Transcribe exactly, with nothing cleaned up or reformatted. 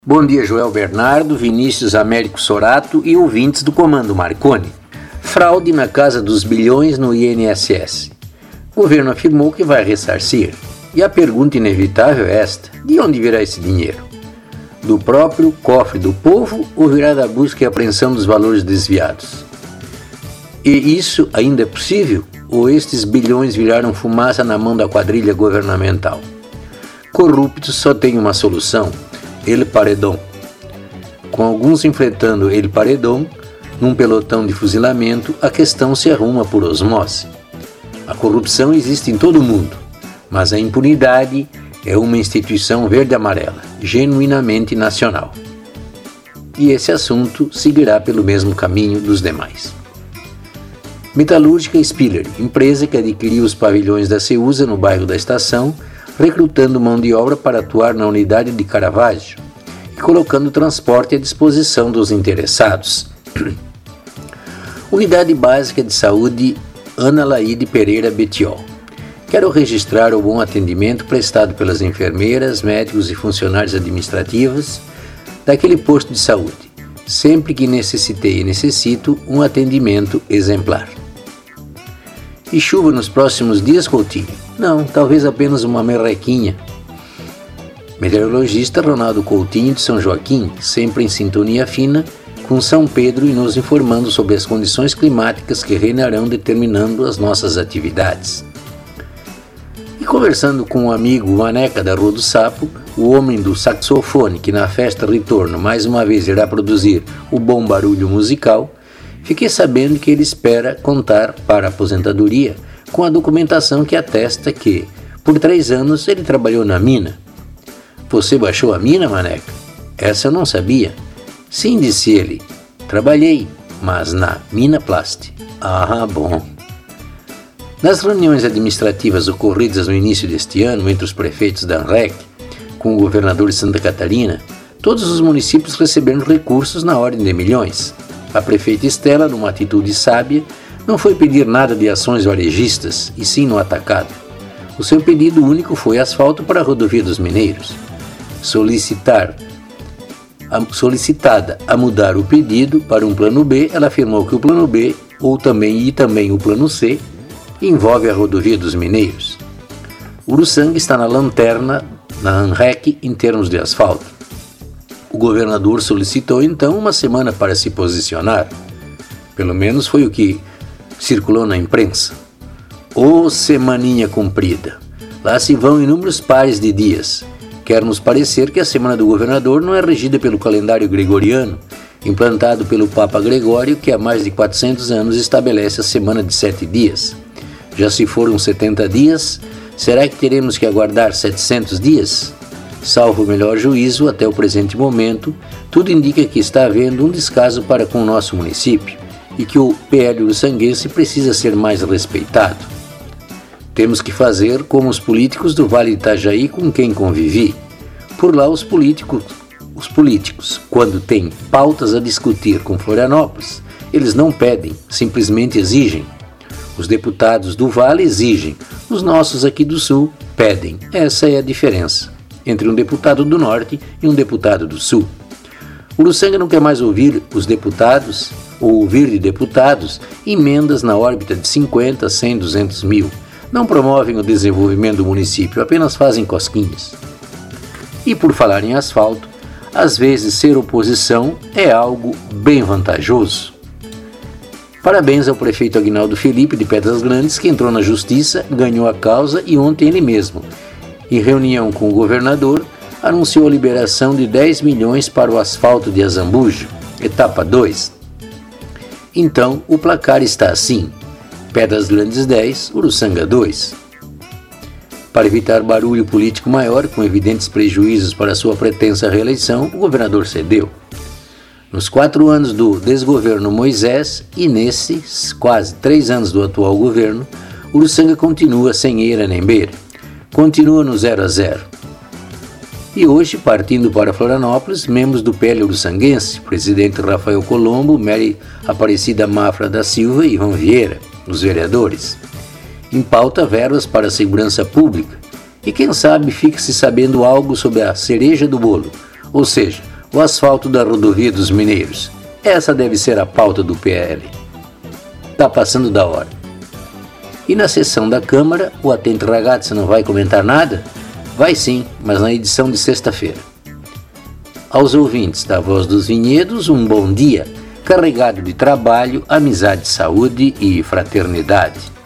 Bom dia, Joel Bernardo, Vinícius Américo Sorato e ouvintes do Comando Marconi. Fraude na casa dos bilhões no I N S S. O governo afirmou que vai ressarcir. E a pergunta inevitável é esta: de onde virá esse dinheiro? Do próprio cofre do povo ou virá da busca e apreensão dos valores desviados? E isso ainda é possível? Ou estes bilhões viraram fumaça na mão da quadrilha governamental? Corruptos só tem uma solução: El Paredón. Com alguns enfrentando El Paredón, num pelotão de fuzilamento, a questão se arruma por osmose. A corrupção existe em todo o mundo, mas a impunidade é uma instituição verde-amarela, genuinamente nacional. E esse assunto seguirá pelo mesmo caminho dos demais. Metalúrgica Spiller, empresa que adquiriu os pavilhões da Ceusa no bairro da Estação, recrutando mão de obra para atuar na unidade de Caravaggio e colocando transporte à disposição dos interessados. Unidade Básica de Saúde Ana Laide Pereira Betiol. Quero registrar o bom atendimento prestado pelas enfermeiras, médicos e funcionários administrativos daquele posto de saúde, sempre que necessitei e necessito um atendimento exemplar. E chuva nos próximos dias, Coutinho? Não, talvez apenas uma merrequinha. Meteorologista Ronaldo Coutinho de São Joaquim, sempre em sintonia fina com São Pedro e nos informando sobre as condições climáticas que reinarão determinando as nossas atividades. E conversando com um amigo Maneca da Rua do Sapo, o homem do saxofone que na festa retorno mais uma vez irá produzir o bom barulho musical, fiquei sabendo que ele espera contar para a aposentadoria com a documentação que atesta que, por três anos, ele trabalhou na mina. Você baixou a mina, Maneca? Essa eu não sabia. Sim, disse ele. Trabalhei, mas na Mina Plast. Ah, bom. Nas reuniões administrativas ocorridas no início deste ano entre os prefeitos da ANREC, com o governador de Santa Catarina, todos os municípios receberam recursos na ordem de milhões. A prefeita Estela, numa atitude sábia, não foi pedir nada de ações varejistas, e sim no atacado. O seu pedido único foi asfalto para a rodovia dos Mineiros. Solicitar, a, solicitada a mudar o pedido para um plano B, ela afirmou que o plano B, ou também e também o plano C, envolve a rodovia dos Mineiros. Uruçanga está na lanterna na ANREC em termos de asfalto. O governador solicitou então uma semana para se posicionar. Pelo menos foi o que circulou na imprensa. Ô semaninha comprida! Lá se vão inúmeros pares de dias. Quer nos parecer que a semana do governador não é regida pelo calendário gregoriano, implantado pelo Papa Gregório, que há mais de quatrocentos anos estabelece a semana de sete dias. Já se foram setenta dias, será que teremos que aguardar setecentos dias? Salvo o melhor juízo, até o presente momento, tudo indica que está havendo um descaso para com o nosso município e que o P L uruçanguense precisa ser mais respeitado. Temos que fazer como os políticos do Vale de Itajaí com quem convivi. Por lá, os políticos, os políticos, quando têm pautas a discutir com Florianópolis, eles não pedem, simplesmente exigem. Os deputados do Vale exigem, os nossos aqui do Sul pedem. Essa é a diferença entre um deputado do Norte e um deputado do Sul. Uruçanga não quer mais ouvir os deputados ou ouvir de deputados emendas na órbita de cinquenta, cem, duzentos mil. Não promovem o desenvolvimento do município, apenas fazem cosquinhas. E por falar em asfalto, às vezes ser oposição é algo bem vantajoso. Parabéns ao prefeito Aguinaldo Felipe de Pedras Grandes, que entrou na justiça, ganhou a causa e ontem ele mesmo, em reunião com o governador, anunciou a liberação de dez milhões para o asfalto de Azambuja, etapa dois. Então, o placar está assim: Pedras Grandes dez, Uruçanga dois. Para evitar barulho político maior, com evidentes prejuízos para sua pretensa reeleição, o governador cedeu. Nos quatro anos do desgoverno Moisés e nesses quase três anos do atual governo, Uruçanga continua sem eira nem beira. Continua no zero a zero. E hoje, partindo para Florianópolis, membros do P L uruçanguense, presidente Rafael Colombo, Mary Aparecida Mafra da Silva e Ivan Vieira, os vereadores. Em pauta, verbas para a segurança pública. E quem sabe fique-se sabendo algo sobre a cereja do bolo, ou seja, O asfalto da rodovia dos Mineiros. Essa deve ser a pauta do P L. Tá passando da hora. E na sessão da Câmara, o Atento Ragazzi não vai comentar nada? Vai sim, mas na edição de sexta-feira. Aos ouvintes da Voz dos Vinhedos, um bom dia, carregado de trabalho, amizade, saúde e fraternidade.